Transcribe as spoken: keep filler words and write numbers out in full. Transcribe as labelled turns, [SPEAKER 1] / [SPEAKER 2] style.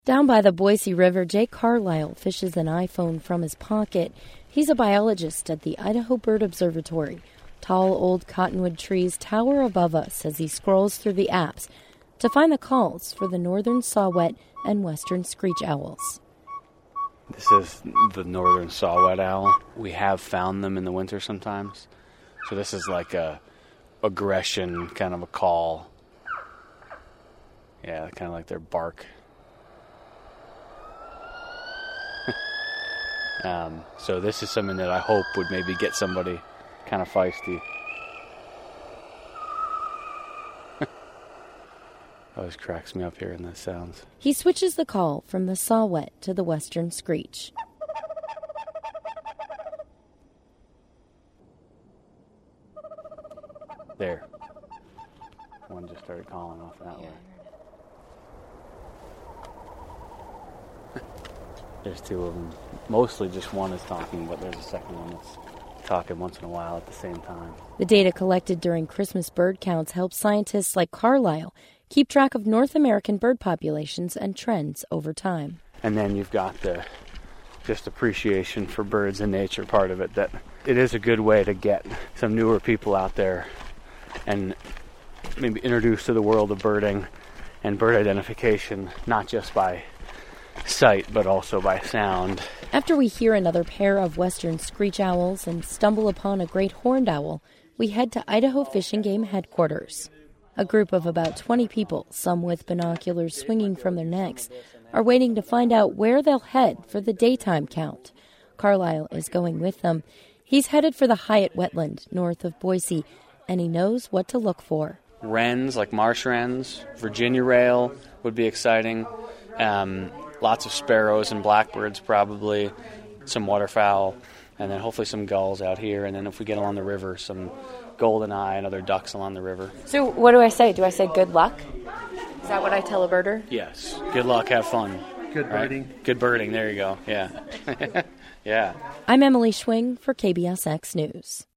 [SPEAKER 1] Down by the Boise River, Jake Carlisle fishes an iPhone from his pocket. He's a biologist at the Idaho Bird Observatory. Tall, old cottonwood trees tower above us as he scrolls through the apps to find the calls for the northern saw-whet and western screech owls.
[SPEAKER 2] This is the northern saw-whet owl. We have found them in the winter sometimes. So this is like a aggression kind of a call. Yeah, kind of like their bark. um, so this is something that I hope would maybe get somebody kind of feisty. Always cracks me up hearing those sounds.
[SPEAKER 1] He switches the call from the saw-whet to the western screech.
[SPEAKER 2] There. One just started calling off that way. There's two of them. Mostly just one is talking, but there's a second one that's talking once in a while at the same time.
[SPEAKER 1] The data collected during Christmas bird counts helps scientists like Carlisle keep track of North American bird populations and trends over time.
[SPEAKER 2] And then you've got the just appreciation for birds and nature part of it, that it is a good way to get some newer people out there and maybe introduced to the world of birding and bird identification, not just by sight, but also by sound.
[SPEAKER 1] After we hear another pair of western screech owls and stumble upon a great horned owl, we head to Idaho Fish and Game headquarters. A group of about twenty people, some with binoculars swinging from their necks, are waiting to find out where they'll head for the daytime count. Carlisle is going with them. He's headed for the Hyatt wetland north of Boise, and he knows what to look for.
[SPEAKER 2] Wrens, like marsh wrens, Virginia rail would be exciting. Um, lots of sparrows and blackbirds probably, some waterfowl, and then hopefully some gulls out here. And then if we get along the river, some goldeneye and other ducks along the river.
[SPEAKER 1] So what do I say? Do I say good luck? Is that what I tell a birder?
[SPEAKER 2] Yes. Good luck, have fun.
[SPEAKER 3] Good birding.
[SPEAKER 2] Right? Good birding, there you go. Yeah. Yeah.
[SPEAKER 1] I'm Emily Schwing for K B S X News.